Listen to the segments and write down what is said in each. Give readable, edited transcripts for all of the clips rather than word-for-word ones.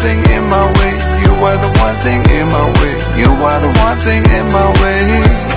thing in my way. You are the one thing in my way. You are the one thing in my way.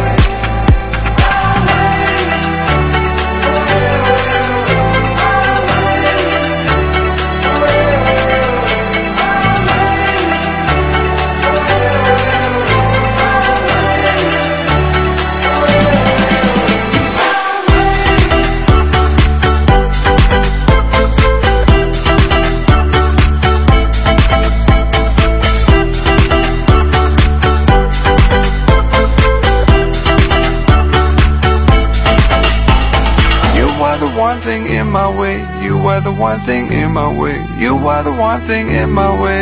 One thing in my way, you are the one thing in my way. You are the one thing in my way.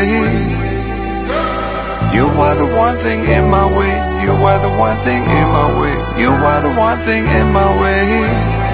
You are the one thing in my way. You are the one thing in my way. You are the one thing in my way.